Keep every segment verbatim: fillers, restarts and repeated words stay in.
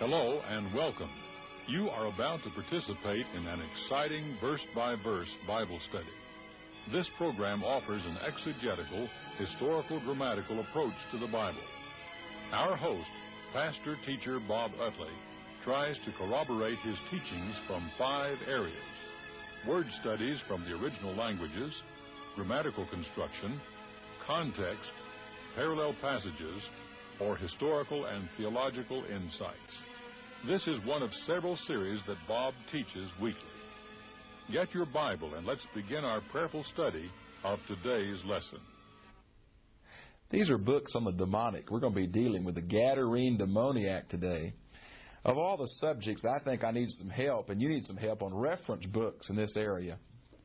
Hello and welcome. You are about to participate in an exciting verse-by-verse Bible study. This program offers an exegetical, historical, grammatical approach to the Bible. Our host, pastor-teacher Bob Utley, tries to corroborate his teachings from five areas: word studies from the original languages, grammatical construction, context, parallel passages, or historical and theological insights. This is one of several series that Bob teaches weekly. Get your Bible and let's begin our prayerful study of today's lesson. These are books on the demonic. We're going to be dealing with the Gadarene demoniac today. Of all the subjects, I think I need some help, and you need some help on reference books in this area.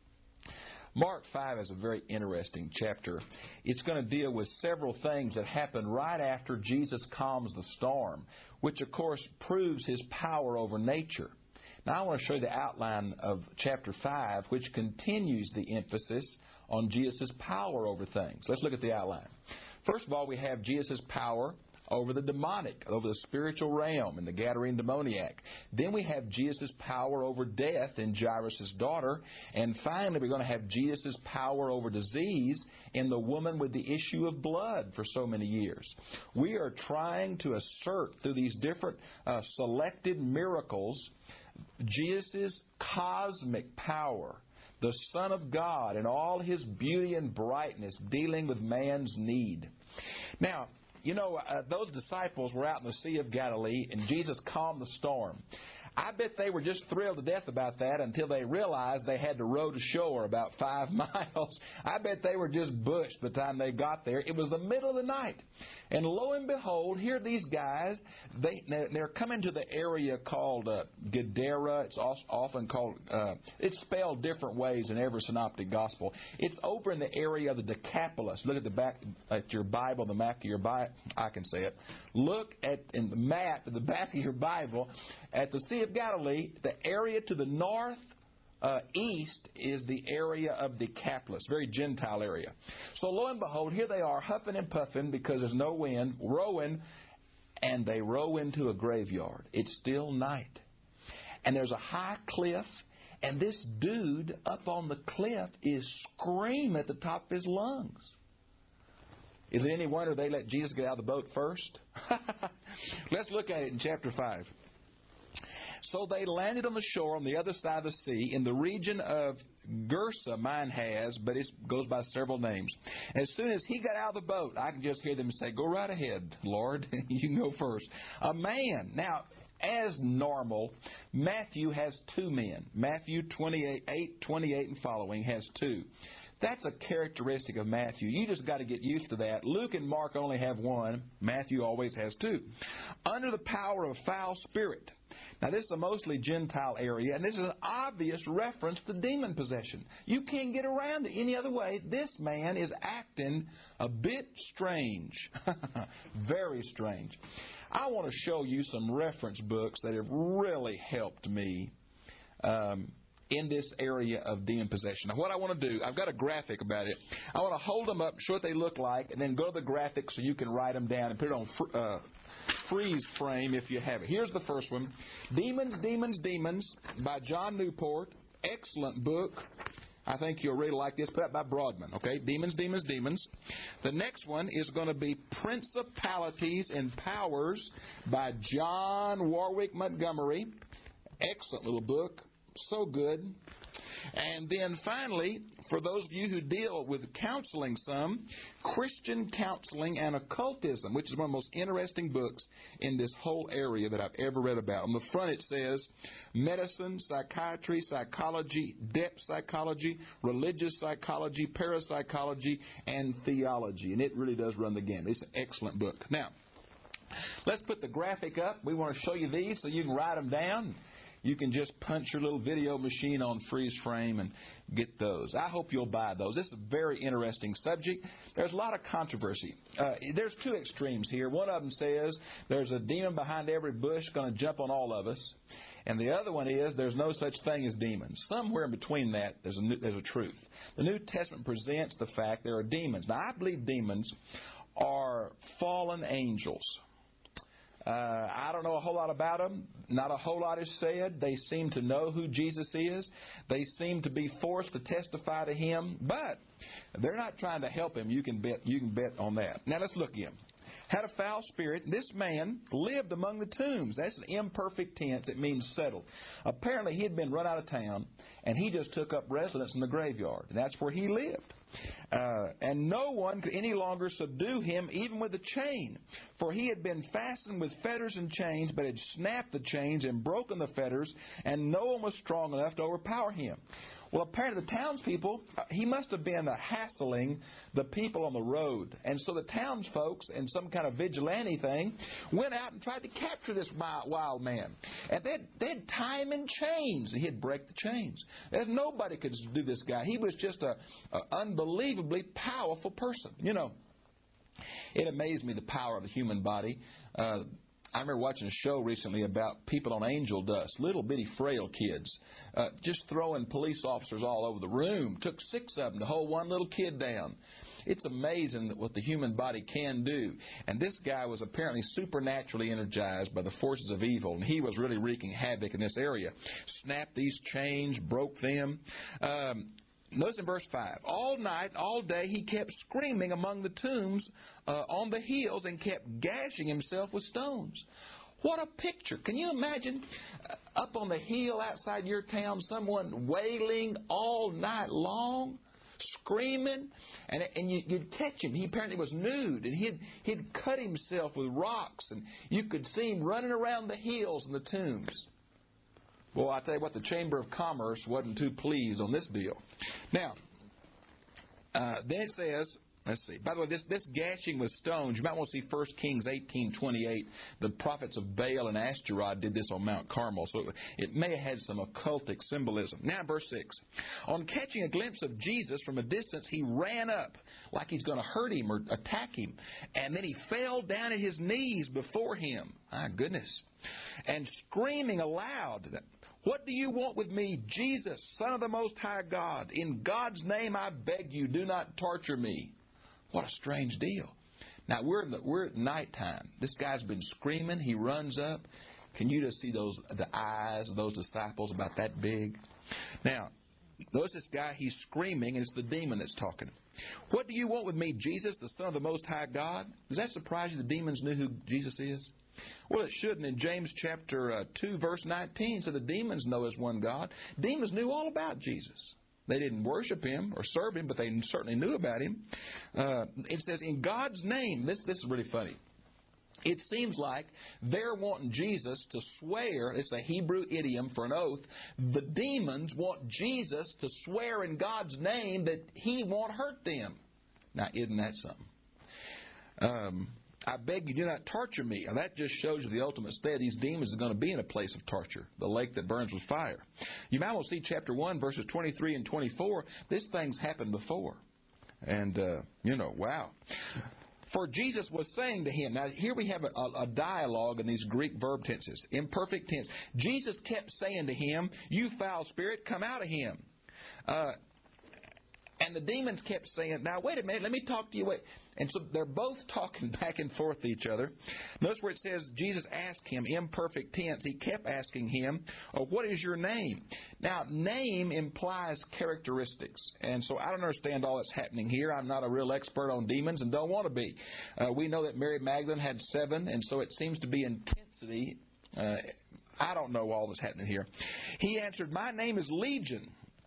Mark five is a very interesting chapter. It's going to deal with several things that happen right after Jesus calms the storm, which of course proves His power over nature. Now I want to show you the outline of chapter five, which continues the emphasis on Jesus' power over things. Let's look at the outline. First of all, we have Jesus' power over the demonic, over the spiritual realm in the Gadarene demoniac. Then we have Jesus' power over death in Jairus' daughter. And finally, we're going to have Jesus' power over disease in the woman with the issue of blood for so many years. We are trying to assert through these different uh, selected miracles Jesus' cosmic power, the Son of God in all His beauty and brightness, dealing with man's need. Now, You know, uh, those disciples were out in the Sea of Galilee, and Jesus calmed the storm. I bet they were just thrilled to death about that until they realized they had to row to shore about five miles. I bet they were just bushed by the time they got there. It was the middle of the night. And lo and behold, here are these guys. They, they're coming to the area called uh, Gadara. It's often called, uh, it's spelled different ways in every synoptic gospel. It's over in the area of the Decapolis. Look at the back, at your Bible, the back of your Bible. I can say it. Look at in the map at the back of your Bible at the Sea of Galilee. The area to the north uh, east is the area of Decapolis, very Gentile area. So lo and behold, here they are huffing and puffing because there's no wind, rowing, and they row into a graveyard. It's still night, and there's a high cliff, and this dude up on the cliff is screaming at the top of his lungs. Is it any wonder they let Jesus get out of the boat first? Let's look at it in chapter five. So they landed on the shore on the other side of the sea in the region of Gersa, mine has, but it goes by several names. As soon as he got out of the boat, I can just hear them say, "Go right ahead, Lord. You can go first." A man. Now, as normal, Matthew has two men. Matthew twenty-eight, twenty-eight and following has two. That's a characteristic of Matthew. You just got to get used to that. Luke and Mark only have one. Matthew always has two. Under the power of a foul spirit. Now, this is a mostly Gentile area, and this is an obvious reference to demon possession. You can't get around it any other way. This man is acting a bit strange. Very strange. I want to show you some reference books that have really helped me Um, in this area of demon possession. Now, what I want to do, I've got a graphic about it. I want to hold them up, show what they look like, and then go to the graphic so you can write them down and put it on fr- uh, freeze frame if you have it. Here's the first one. Demons, Demons, Demons by John Newport. Excellent book. I think you'll really like this. Put out by Broadman. Okay, Demons, Demons, Demons. The next one is going to be Principalities and Powers by John Warwick Montgomery. Excellent little book. So good. And then finally, for those of you who deal with counseling some, Christian Counseling and Occultism, which is one of the most interesting books in this whole area that I've ever read about. On the front it says medicine, psychiatry, psychology, depth psychology, religious psychology, parapsychology, and theology. And it really does run the gamut. It's an excellent book. Now, let's put the graphic up. We want to show you these so you can write them down. You can just punch your little video machine on freeze frame and get those. I hope you'll buy those. This is a very interesting subject. There's a lot of controversy. Uh, there's two extremes here. One of them says there's a demon behind every bush going to jump on all of us. And the other one is there's no such thing as demons. Somewhere in between that, there's a, there's a truth. The New Testament presents the fact there are demons. Now, I believe demons are fallen angels. Uh, I don't know a whole lot about them. Not a whole lot is said. They seem to know who Jesus is. They seem to be forced to testify to Him, but they're not trying to help Him. You can bet. You can bet on that. Now let's look again. Had a foul spirit. This man lived among the tombs. That's an imperfect tense. It means settled. Apparently, he had been run out of town, and he just took up residence in the graveyard. And that's where he lived. Uh, and no one could any longer subdue him, even with a chain. For he had been fastened with fetters and chains, but had snapped the chains and broken the fetters, and no one was strong enough to overpower him. Well, apparently the townspeople, he must have been uh, hassling the people on the road. And so the townsfolks, in some kind of vigilante thing, went out and tried to capture this wild man. And they'd, they'd tie him in chains, and he'd break the chains. There's nobody could do this guy. He was just an unbelievably powerful person. You know, it amazed me, the power of the human body. Uh, I remember watching a show recently about people on angel dust, little bitty frail kids, uh, just throwing police officers all over the room. Took six of them to hold one little kid down. It's amazing what the human body can do. And this guy was apparently supernaturally energized by the forces of evil, and he was really wreaking havoc in this area. Snapped these chains, broke them. Um, Notice in verse five, all night, all day, he kept screaming among the tombs uh, on the hills and kept gashing himself with stones. What a picture. Can you imagine uh, up on the hill outside your town, someone wailing all night long, screaming, and, and you, you'd catch him. He apparently was nude, and he'd, he'd cut himself with rocks, and you could see him running around the hills and the tombs. Well, I tell you what, the Chamber of Commerce wasn't too pleased on this deal. Now, uh, then it says, let's see. By the way, this, this gashing with stones, you might want to see First Kings eighteen twenty-eight. The prophets of Baal and Ashtaroth did this on Mount Carmel, so it, it may have had some occultic symbolism. Now, verse six. On catching a glimpse of Jesus from a distance, he ran up like he's going to hurt him or attack him, and then he fell down at his knees before him. My goodness. And screaming aloud, what do you want with me, Jesus, Son of the Most High God? In God's name I beg you, do not torture me. What a strange deal. Now, we're, in the, we're at nighttime. This guy's been screaming. He runs up. Can you just see those the eyes of those disciples about that big? Now, notice this guy, he's screaming, and it's the demon that's talking. What do you want with me, Jesus, the Son of the Most High God? Does that surprise you the demons knew who Jesus is? Well, it shouldn't. In James chapter uh, two, verse nineteen, so the demons know as one God. Demons knew all about Jesus. They didn't worship Him or serve Him, but they certainly knew about Him. Uh, it says, in God's name, this, this is really funny. It seems like they're wanting Jesus to swear, it's a Hebrew idiom for an oath, the demons want Jesus to swear in God's name that He won't hurt them. Now, isn't that something? Um... I beg you, do not torture me. And that just shows you the ultimate state. These demons are going to be in a place of torture, the lake that burns with fire. You might want to see chapter one, verses twenty-three and twenty-four. This thing's happened before. And, uh, you know, wow. For Jesus was saying to him, now here we have a, a dialogue in these Greek verb tenses, imperfect tense. Jesus kept saying to him, you foul spirit, come out of him. Uh, and the demons kept saying, now wait a minute, let me talk to you. Wait. And so they're both talking back and forth to each other. Notice where it says Jesus asked him, imperfect tense. He kept asking him, oh, what is your name? Now, name implies characteristics. And so I don't understand all that's happening here. I'm not a real expert on demons and don't want to be. Uh, we know that Mary Magdalene had seven, and so it seems to be intensity. Uh, I don't know all that's happening here. He answered, my name is Legion.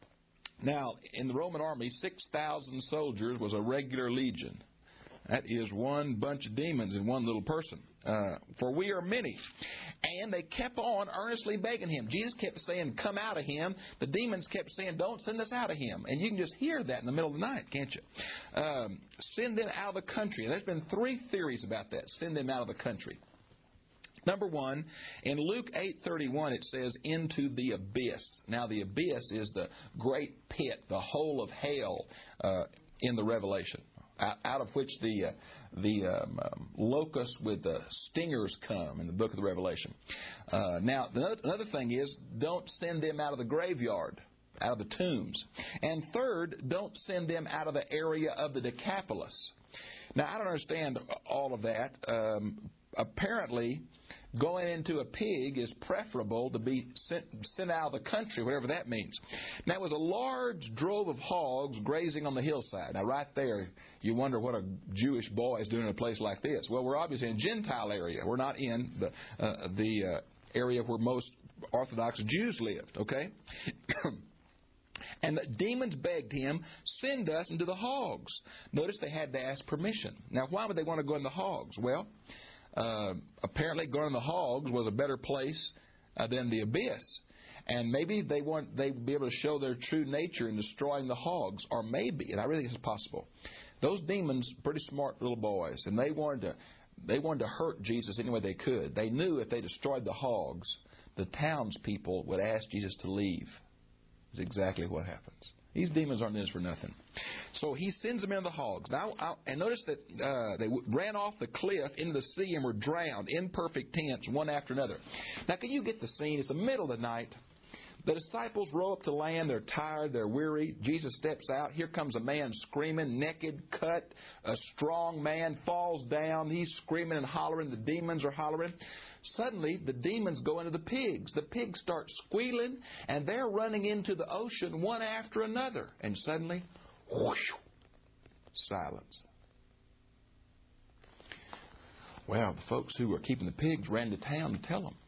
Now, in the Roman army, six thousand soldiers was a regular legion. That is one bunch of demons in one little person. Uh, for we are many. And they kept on earnestly begging him. Jesus kept saying, come out of him. The demons kept saying, don't send us out of him. And you can just hear that in the middle of the night, can't you? Um, send them out of the country. And there's been three theories about that. Send them out of the country. Number one, in Luke eight thirty-one, it says, into the abyss. Now, the abyss is the great pit, the hole of hell uh, in the Revelation, out, out of which the uh, the um, um, locusts with the stingers come in the book of the Revelation. Uh, now, another, another thing is, don't send them out of the graveyard, out of the tombs. And third, don't send them out of the area of the Decapolis. Now, I don't understand all of that. Um, apparently, going into a pig is preferable to be sent, sent out of the country, whatever that means. Now, it was a large drove of hogs grazing on the hillside. Now, right there, you wonder what a Jewish boy is doing in a place like this. Well, we're obviously in a Gentile area. We're not in the, uh, the uh, area where most Orthodox Jews lived, okay? And the demons begged him, send us into the hogs. Notice they had to ask permission. Now, why would they want to go in the hogs? Well, uh, apparently going in the hogs was a better place uh, than the abyss. And maybe they want they'd be able to show their true nature in destroying the hogs. Or maybe, and I really think it's possible, those demons, pretty smart little boys, and they wanted to they wanted to hurt Jesus any way they could. They knew if they destroyed the hogs, the townspeople would ask Jesus to leave. Is exactly what happens. These demons aren't in this for nothing. So he sends them into the hogs. Now, I, and notice that uh, they ran off the cliff into the sea and were drowned in perfect tents, one after another. Now, can you get the scene? It's the middle of the night. The disciples row up to land. They're tired. They're weary. Jesus steps out. Here comes a man screaming, naked, cut. A strong man falls down. He's screaming and hollering. The demons are hollering. Suddenly, the demons go into the pigs. The pigs start squealing, and they're running into the ocean one after another. And suddenly, whoosh, silence. Well, the folks who were keeping the pigs ran to town to tell them.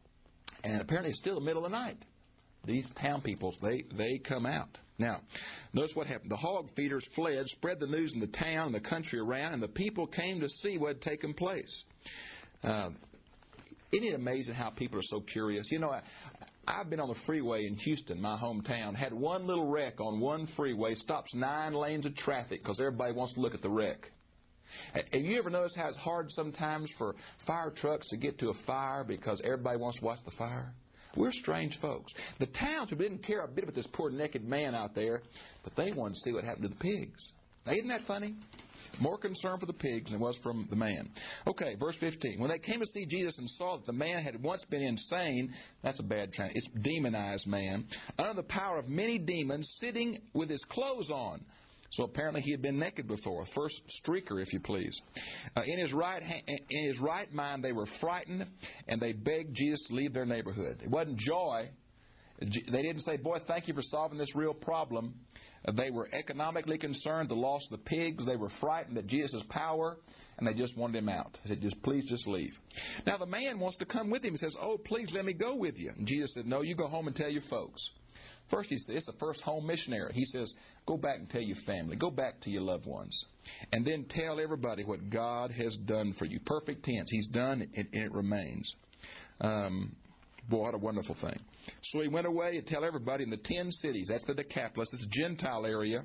And apparently, it's still the middle of the night. These town people, they, they come out. Now, notice what happened. The hog feeders fled, spread the news in the town and the country around, and the people came to see what had taken place. Uh, isn't it amazing how people are so curious? You know, I, I've been on the freeway in Houston, my hometown, had one little wreck on one freeway, stops nine lanes of traffic because everybody wants to look at the wreck. Have you ever noticed how it's hard sometimes for fire trucks to get to a fire because everybody wants to watch the fire? We're strange folks. The townspeople didn't care a bit about this poor naked man out there, but they wanted to see what happened to the pigs. Now, isn't that funny? More concern for the pigs than it was from the man. Okay, verse fifteen. When they came to see Jesus and saw that the man had once been insane, that's a bad translation, it's demonized man, under the power of many demons, sitting with his clothes on. So apparently he had been naked before, first streaker, if you please. Uh, in his right ha- in his right mind, they were frightened, and they begged Jesus to leave their neighborhood. It wasn't joy. They didn't say, boy, thank you for solving this real problem. Uh, they were economically concerned, the loss of the pigs. They were frightened at Jesus' power, and they just wanted him out. They said, just please just leave. Now the man wants to come with him. He says, oh, please let me go with you. And Jesus said, no, you go home and tell your folks. First, he says, it's the first home missionary. He says, go back and tell your family. Go back to your loved ones. And then tell everybody what God has done for you. Perfect tense. He's done, and it remains. Um, boy, what a wonderful thing. So he went away and tell everybody in the ten cities, that's the Decapolis, it's a Gentile area,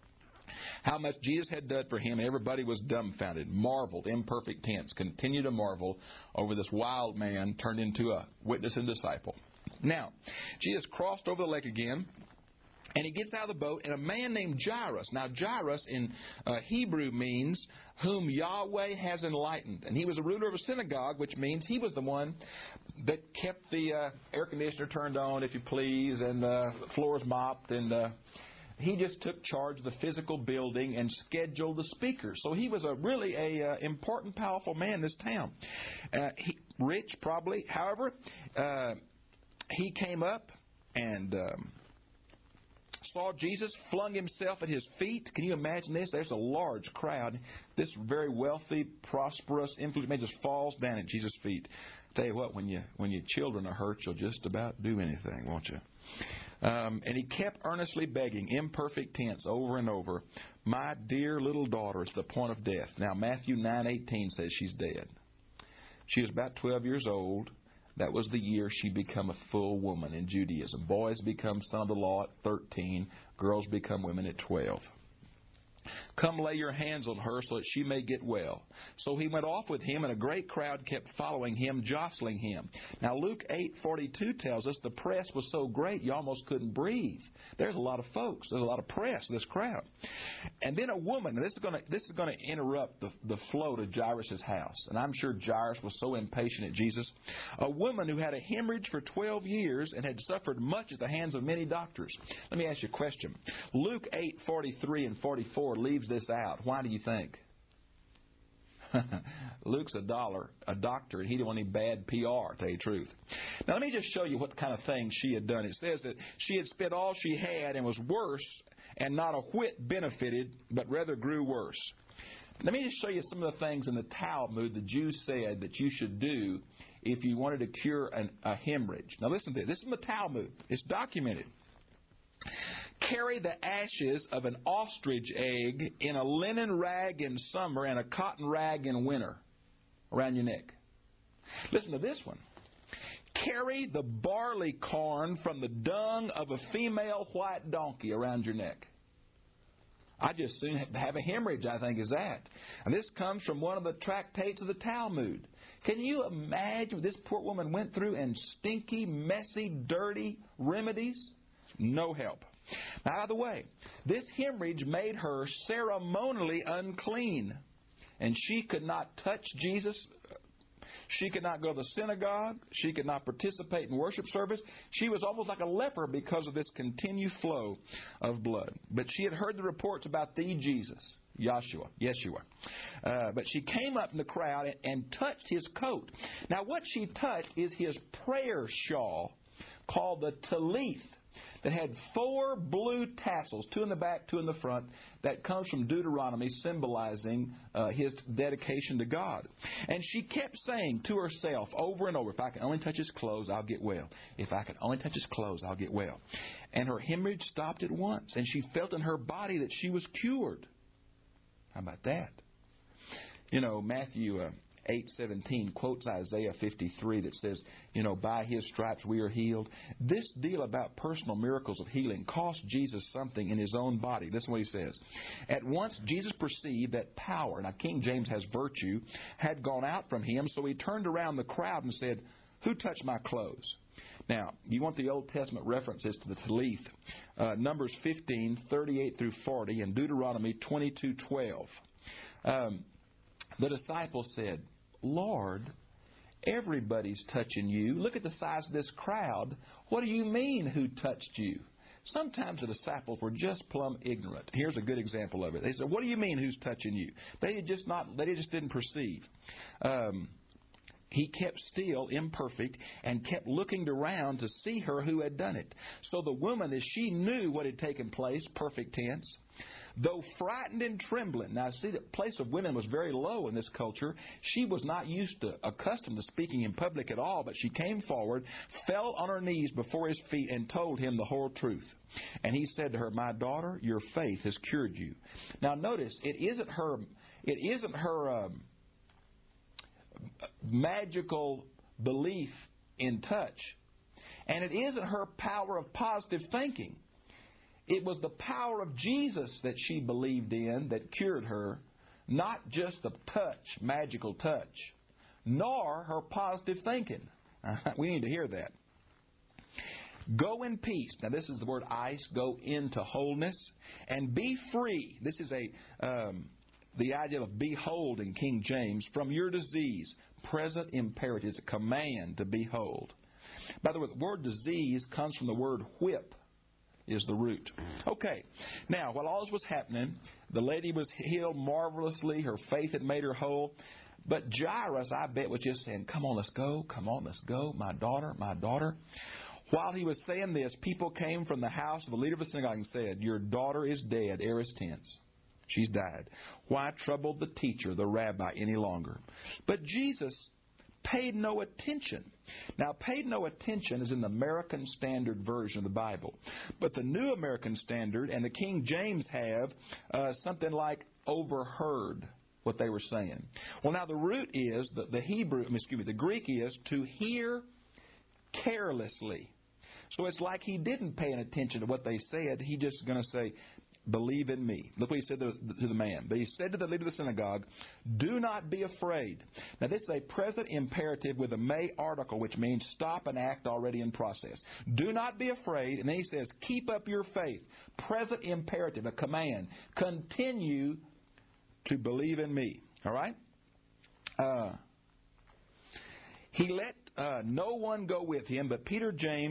how much Jesus had done for him. Everybody was dumbfounded, marveled, imperfect tense, continue to marvel over this wild man turned into a witness and disciple. Now, Jesus crossed over the lake again, and he gets out of the boat, and a man named Jairus. Now, Jairus in uh, Hebrew means whom Yahweh has enlightened. And he was a ruler of a synagogue, which means he was the one that kept the uh, air conditioner turned on, if you please, and uh, the floors mopped. And uh, he just took charge of the physical building and scheduled the speakers. So he was a really a uh, important, powerful man in this town. Uh, he, rich, probably. However, uh, he came up and um, saw Jesus, flung himself at his feet. Can you imagine this? There's a large crowd. This very wealthy, prosperous, influential man just falls down at Jesus' feet. Tell you what, when you when your children are hurt, you'll just about do anything, won't you? Um, and he kept earnestly begging, imperfect tense, over and over, my dear little daughter is at the point of death. Now, Matthew nine eighteen says she's dead. She was about twelve years old. That was the year she became a full woman in Judaism. Boys become son of the law at thirteen. Girls become women at twelve. Come lay your hands on her so that she may get well. So he went off with him, and a great crowd kept following him, jostling him. Now Luke eight forty-two tells us the press was so great you almost couldn't breathe. There's a lot of folks. There's a lot of press, this crowd. And then a woman, and this is going to this is going to interrupt the, the flow to Jairus' house. And I'm sure Jairus was so impatient at Jesus. A woman who had a hemorrhage for twelve years and had suffered much at the hands of many doctors. Let me ask you a question. Luke eight forty-three and forty-four leaves this out. Why do you think? Luke's a dollar, a doctor, and he didn't want any bad P R, to tell you the truth. Now, let me just show you what kind of thing she had done. It says that she had spent all she had and was worse, and not a whit benefited, but rather grew worse. Let me just show you some of the things in the Talmud the Jews said that you should do if you wanted to cure an, a hemorrhage. Now, listen to this. This is in the Talmud. It's documented. Carry the ashes of an ostrich egg in a linen rag in summer and a cotton rag in winter around your neck. Listen to this one. Carry the barley corn from the dung of a female white donkey around your neck. I just soon have a hemorrhage, I think, is that. And this comes from one of the tractates of the Talmud. Can you imagine what this poor woman went through in stinky, messy, dirty remedies? No help. Now, by the way, this hemorrhage made her ceremonially unclean, and she could not touch Jesus. She could not go to the synagogue. She could not participate in worship service. She was almost like a leper because of this continued flow of blood. But she had heard the reports about the Jesus, Yeshua, Yeshua. Uh, but she came up in the crowd and, and touched his coat. Now, what she touched is his prayer shawl called the talith, that had four blue tassels, two in the back, two in the front, that comes from Deuteronomy, symbolizing uh, his dedication to God. And she kept saying to herself over and over, if I can only touch his clothes, I'll get well. If I can only touch his clothes, I'll get well. And her hemorrhage stopped at once, and she felt in her body that she was cured. How about that? You know, Matthew Uh, eight seventeen quotes Isaiah fifty-three that says, you know, by his stripes we are healed. This deal about personal miracles of healing cost Jesus something in his own body. Listen to what he says. At once Jesus perceived that power, now King James has virtue, had gone out from him, so he turned around the crowd and said, who touched my clothes? Now, you want the Old Testament references to the talith. Uh, Numbers fifteen, thirty-eight through forty, and Deuteronomy twenty-two, twelve. Um, the disciples said, Lord, everybody's touching you. Look at the size of this crowd. What do you mean, who touched you? Sometimes the disciples were just plumb ignorant. Here's a good example of it. They said, what do you mean, who's touching you? They had just not, they just didn't perceive. Um, he kept still, imperfect, and kept looking around to see her who had done it. So the woman, as she knew what had taken place, perfect tense, though frightened and trembling. Now, see, the place of women was very low in this culture. She was not used to, accustomed to speaking in public at all, but she came forward, fell on her knees before his feet, and told him the whole truth. And he said to her, my daughter, your faith has cured you. Now, notice, it isn't her, it isn't her um, magical belief in touch, and it isn't her power of positive thinking. It was the power of Jesus that she believed in that cured her, not just the touch, magical touch, nor her positive thinking. We need to hear that. Go in peace. Now, this is the word ice. Go into wholeness. And be free. This is a um, the idea of be whole in King James. From your disease. Present imperative. It's a command to be whole. By the way, the word disease comes from the word whip. Is the root. Okay. Now, while all this was happening, the lady was healed marvelously. Her faith had made her whole. But Jairus, I bet, was just saying, come on, let's go. Come on, let's go. My daughter, my daughter. While he was saying this, people came from the house of the leader of the synagogue and said, your daughter is dead, aorist tense. She's died. Why trouble the teacher, the rabbi, any longer? But Jesus paid no attention. Now, paid no attention is in the American Standard Version of the Bible. But the New American Standard and the King James have uh, something like overheard what they were saying. Well, now the root is, the, the Hebrew, excuse me, the Greek is to hear carelessly. So it's like he didn't pay any attention to what they said. He just going to say, believe in me. Look what he said to, to the man. But he said to the leader of the synagogue, do not be afraid. Now, this is a present imperative with a may article, which means stop an act already in process. Do not be afraid. And then he says, keep up your faith. Present imperative, a command. Continue to believe in me. All right? Uh, he let uh, no one go with him but Peter, James,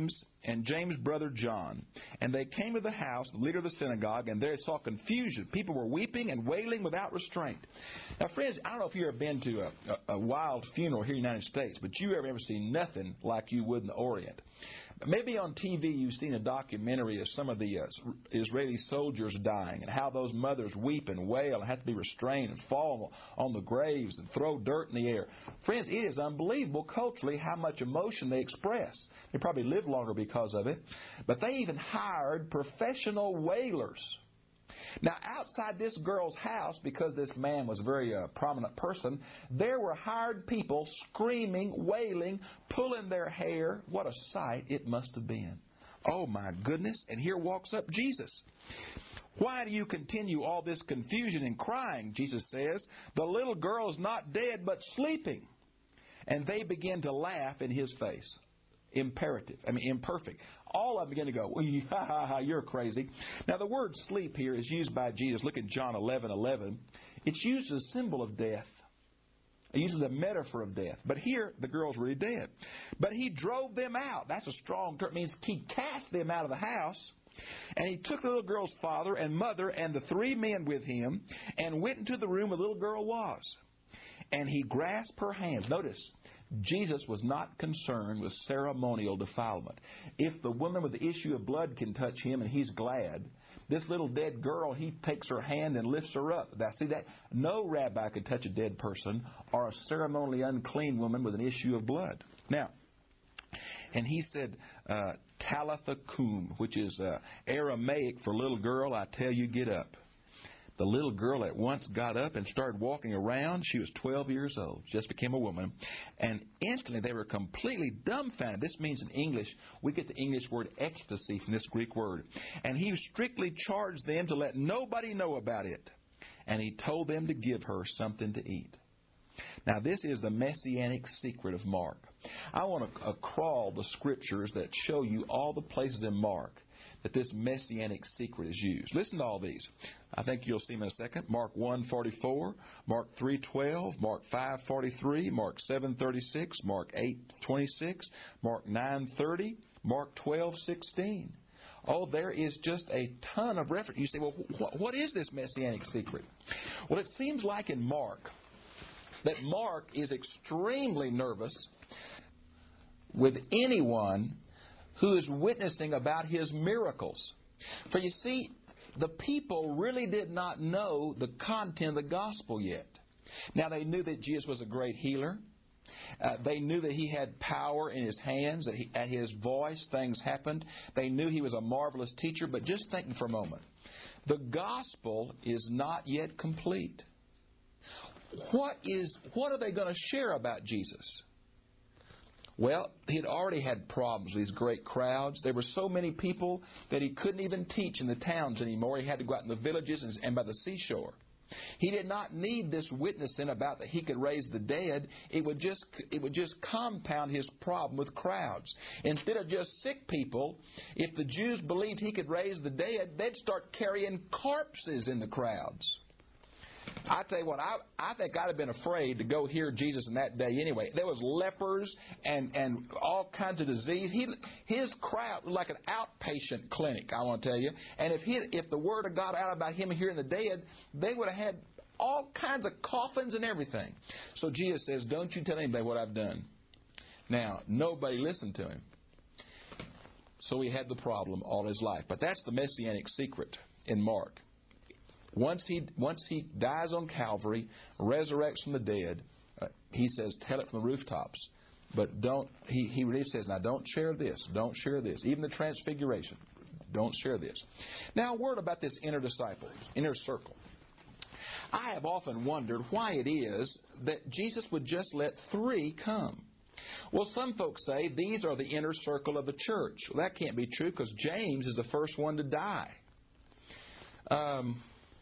and James' brother John. And they came to the house, the leader of the synagogue, and there they saw confusion. People were weeping and wailing without restraint. Now, friends, I don't know if you've ever been to a, a, a wild funeral here in the United States, but you ever ever seen nothing like you would in the Orient. Maybe on T V you've seen a documentary of some of the uh, Israeli soldiers dying and how those mothers weep and wail and have to be restrained and fall on the graves and throw dirt in the air. Friends, it is unbelievable culturally how much emotion they express. They probably live longer because of it. But they even hired professional wailers. Now, outside this girl's house, because this man was a very uh, prominent person, there were hired people screaming, wailing, pulling their hair. What a sight it must have been. Oh, my goodness. And here walks up Jesus. Why do you continue all this confusion and crying? Jesus says. The little girl is not dead, but sleeping. And they begin to laugh in his face. Imperative. I mean, imperfect. All of them begin to go, well, ha, ha, ha, you're crazy. Now, the word sleep here is used by Jesus. Look at John eleven eleven. It's used as a symbol of death. It uses a metaphor of death. But here, the girl's really dead. But he drove them out. That's a strong term. It means he cast them out of the house. And he took the little girl's father and mother and the three men with him and went into the room where the little girl was. And he grasped her hands. Notice, Jesus was not concerned with ceremonial defilement. If the woman with the issue of blood can touch him and he's glad, this little dead girl, he takes her hand and lifts her up. Now, see that? No rabbi could touch a dead person or a ceremonially unclean woman with an issue of blood. Now, and he said, uh, Talitha kum, which is uh, Aramaic for little girl, I tell you, get up. The little girl at once got up and started walking around. She was twelve years old, just became a woman. And instantly they were completely dumbfounded. This means in English, we get the English word ecstasy from this Greek word. And he strictly charged them to let nobody know about it. And he told them to give her something to eat. Now, this is the messianic secret of Mark. I want to uh, crawl the scriptures that show you all the places in Mark that this messianic secret is used. Listen to all these. I think you'll see them in a second. Mark one forty-four, Mark three twelve, Mark five forty-three, Mark seven thirty-six, Mark eight twenty-six, Mark nine thirty, Mark twelve sixteen. Oh, there is just a ton of reference. You say, well, wh- what is this messianic secret? Well, it seems like in Mark that Mark is extremely nervous with anyone who is witnessing about his miracles. For you see, the people really did not know the content of the gospel yet. Now, they knew that Jesus was a great healer. Uh, they knew that he had power in his hands, that he, at his voice things happened. They knew he was a marvelous teacher. But just think for a moment. The gospel is not yet complete. What is? What are they going to share about Jesus? Well, he had already had problems with these great crowds. There were so many people that he couldn't even teach in the towns anymore. He had to go out in the villages and, and by the seashore. He did not need this witnessing about that he could raise the dead. It would just it would just compound his problem with crowds. Instead of just sick people, if the Jews believed he could raise the dead, they'd start carrying corpses in the crowds. I tell you what, I, I think I'd have been afraid to go hear Jesus in that day anyway. There was lepers and, and all kinds of disease. He, his crowd was like an outpatient clinic, I want to tell you. And if he, if the word had got out about him hearing the dead, they would have had all kinds of coffins and everything. So Jesus says, don't you tell anybody what I've done. Now, nobody listened to him. So he had the problem all his life. But that's the messianic secret in Mark. Once he once he dies on Calvary, resurrects from the dead, uh, he says, tell it from the rooftops. But don't, he, he really says, now don't share this, don't share this. Even the transfiguration, don't share this. Now a word about this inner disciple, inner circle. I have often wondered why it is that Jesus would just let three come. Well, some folks say these are the inner circle of the church. Well, that can't be true because James is the first one to die. Um...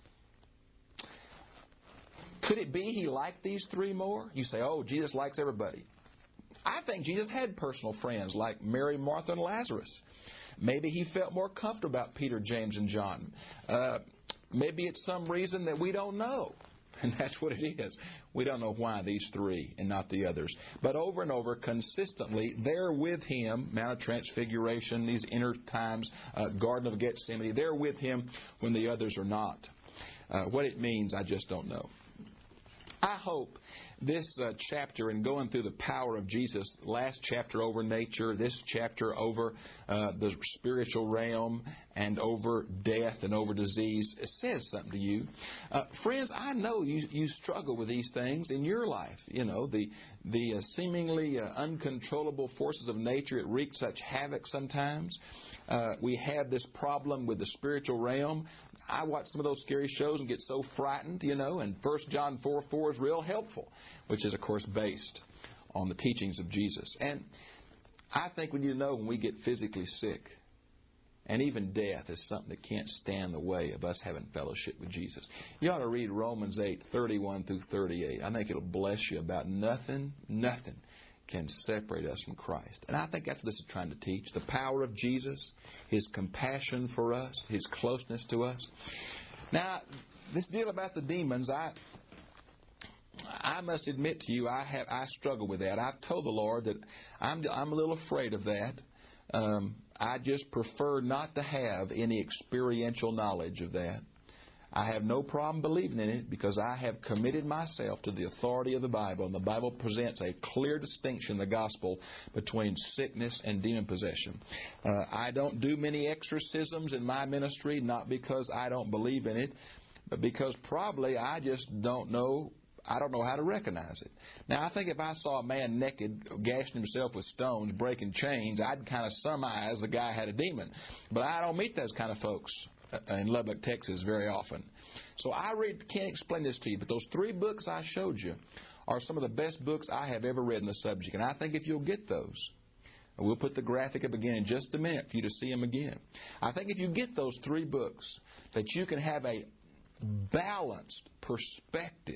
Could it be he liked these three more? You say, oh, Jesus likes everybody. I think Jesus had personal friends like Mary, Martha, and Lazarus. Maybe he felt more comfortable about Peter, James, and John. Uh, maybe it's some reason that we don't know. And that's what it is. We don't know why these three and not the others. But over and over, consistently, they're with Him, Mount of Transfiguration, these inner times, uh, Garden of Gethsemane, they're with Him when the others are not. Uh, what it means, I just don't know. I hope this uh, chapter, and going through the power of Jesus, last chapter over nature, this chapter over uh, the spiritual realm, and over death and over disease, it says something to you. Uh, friends, I know you, you struggle with these things in your life. You know, the, the uh, seemingly uh, uncontrollable forces of nature, it wreaks such havoc sometimes. Uh, we have this problem with the spiritual realm. I watch some of those scary shows and get so frightened, you know, and First John four four is real helpful, which is, of course, based on the teachings of Jesus. And I think we need to know when we get physically sick, and even death is something that can't stand in the way of us having fellowship with Jesus. You ought to read Romans eight thirty-one through thirty-eight. I think it'll bless you about nothing, nothing can separate us from Christ. And I think that's what this is trying to teach. The power of Jesus, His compassion for us, His closeness to us. Now, this deal about the demons, I I must admit to you, I have I struggle with that. I've told the Lord that I'm I'm a little afraid of that. Um, I just prefer not to have any experiential knowledge of that. I have no problem believing in it because I have committed myself to the authority of the Bible, and the Bible presents a clear distinction in the gospel between sickness and demon possession. Uh, I don't do many exorcisms in my ministry, not because I don't believe in it, but because probably I just don't know I don't know how to recognize it. Now, I think if I saw a man naked, gashing himself with stones, breaking chains, I'd kind of surmise the guy had a demon. But I don't meet those kind of folks in Lubbock, Texas very often. So I read, can't explain this to you, but those three books I showed you are some of the best books I have ever read in the subject. And I think if you'll get those, we'll put the graphic up again in just a minute for you to see them again. I think if you get those three books, that you can have a balanced perspective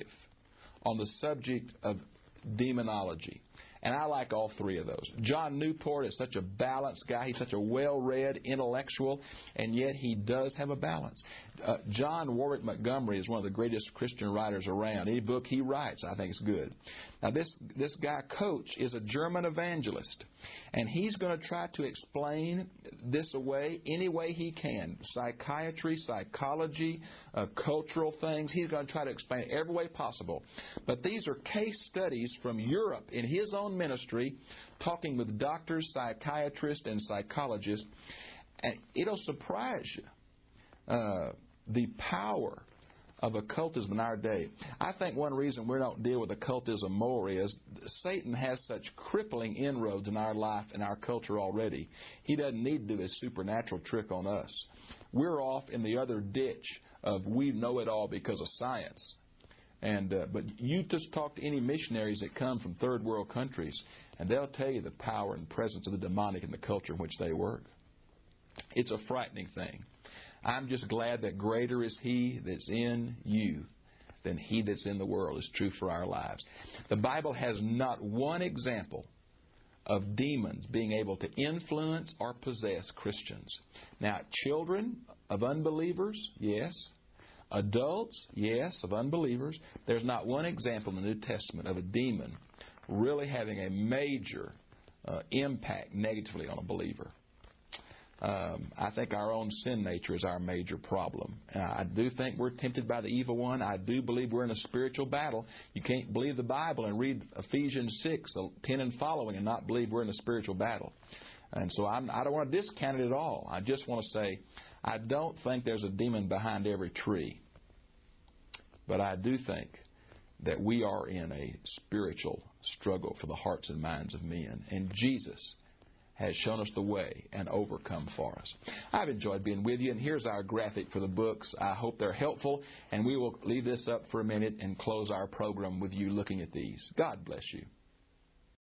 on the subject of demonology. And I like all three of those. John Newport is such a balanced guy. He's such a well-read intellectual, and yet he does have a balance. Uh, John Warwick Montgomery is one of the greatest Christian writers around. Any book he writes, I think, is good. Now, this, this guy, Coach, is a German evangelist, and he's going to try to explain this away any way he can. Psychiatry, psychology, uh, cultural things. He's going to try to explain it every way possible. But these are case studies from Europe in his own ministry, talking with doctors, psychiatrists, and psychologists, and it'll surprise you. Uh, the power of occultism in our day. I think one reason we don't deal with occultism more is Satan has such crippling inroads in our life and our culture already. He doesn't need to do his supernatural trick on us. We're off in the other ditch of we know it all because of science. And uh, but you just talk to any missionaries that come from third world countries, and they'll tell you the power and presence of the demonic in the culture in which they work. It's a frightening thing. I'm just glad that greater is He that's in you than he that's in the world. Is true for our lives. The Bible has not one example of demons being able to influence or possess Christians. Now, children of unbelievers, yes. Adults, yes, of unbelievers. There's not one example in the New Testament of a demon really having a major uh, impact negatively on a believer. Um, I think our own sin nature is our major problem. And I do think we're tempted by the evil one. I do believe we're in a spiritual battle. You can't believe the Bible and read Ephesians six, ten and following and not believe we're in a spiritual battle. And so I'm, I don't want to discount it at all. I just want to say I don't think there's a demon behind every tree. But I do think that we are in a spiritual struggle for the hearts and minds of men. And Jesus has shown us the way and overcome for us. I've enjoyed being with you, and here's our graphic for the books. I hope they're helpful, and we will leave this up for a minute and close our program with you looking at these. God bless you.